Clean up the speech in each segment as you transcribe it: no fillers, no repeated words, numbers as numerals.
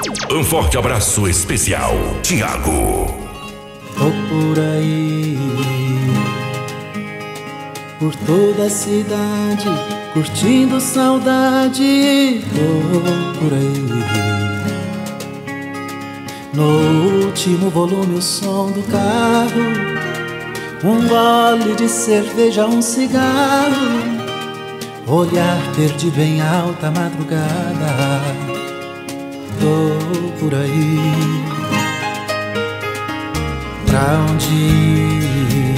Um forte abraço especial, Thiago. Tô por aí, por toda a cidade, curtindo saudade. Tô por aí, no último volume o som do carro, um gole de cerveja, um cigarro, olhar perdido em alta madrugada. Tô por aí, pra onde ir?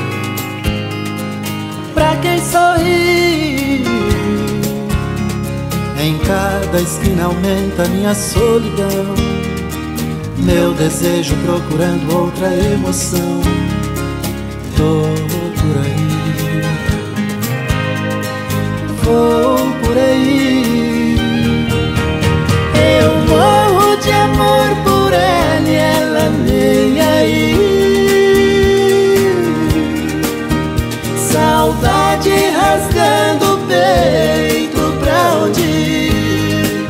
Pra quem sorri? Em cada esquina aumenta minha solidão, meu desejo procurando outra emoção. Tô por aí, vou por aí. Eu morro de amor por ela e ela nem aí. Saudade rasgando o peito, pra onde ir?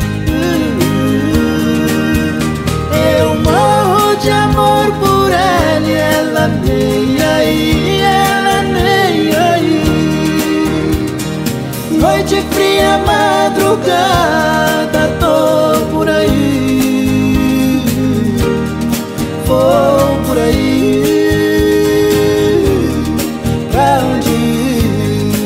Eu morro de amor por ela e ela nem aí, ela nem aí. Noite fria, madrugada, tô por aí, vou por aí. Pra onde ir?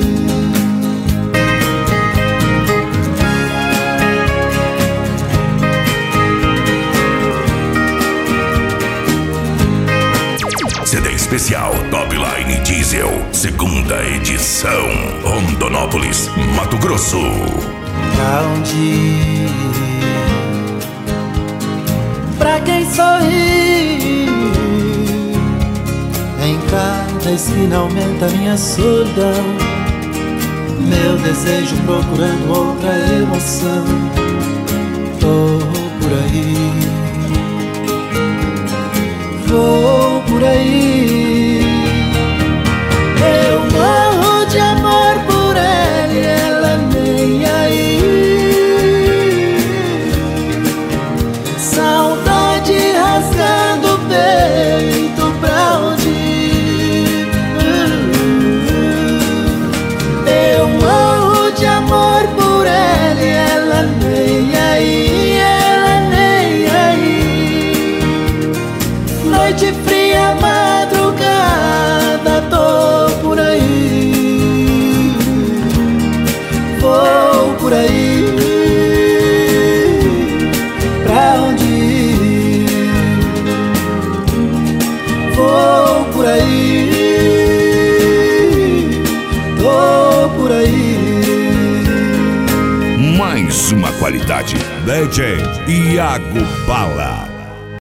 CD especial Top Line Diesel, segunda edição, Rondonópolis, Mato Grosso. Pra onde ir? Pra quem sorri? Em cada esquina aumenta minha solidão, meu desejo procurando outra emoção. Tô por aí, vou por aí. Eu morro de amor por ela e ela nem aí. Saudade rasgando o peito, pra onde ir? Eu morro de amor por ela e ela nem aí, ela nem aí. Noite fria, madrugada, tô por aí, vou por aí. Pra onde ir? Vou por aí, tô por aí. Mais uma qualidade, DJ Iago Bala.